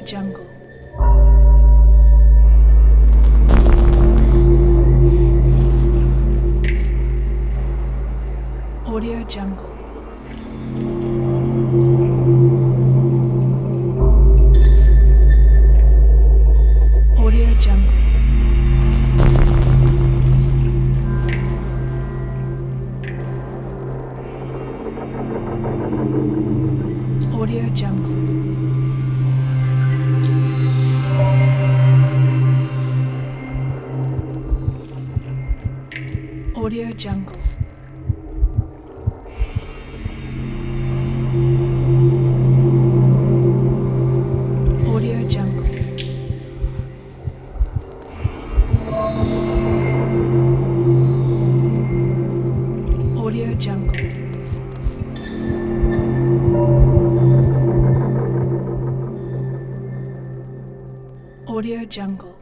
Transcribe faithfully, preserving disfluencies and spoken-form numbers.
Jungle. Audio Jungle. Audio Jungle. Audio Jungle. Audio Jungle. Audio Jungle. Audio Jungle. Audio Jungle.